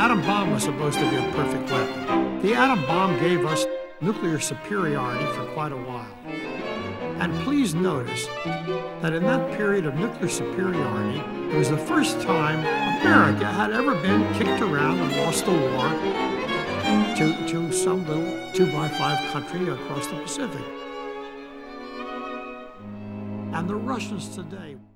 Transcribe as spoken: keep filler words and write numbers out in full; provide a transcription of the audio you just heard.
atom bomb was supposed to be a perfect weapon. The atom bomb gave us nuclear superiority for quite a while. And please notice that in that period of nuclear superiority, it was the first time America had ever been kicked around and lost a war to, to some little two by five country across the Pacific. And the Russians today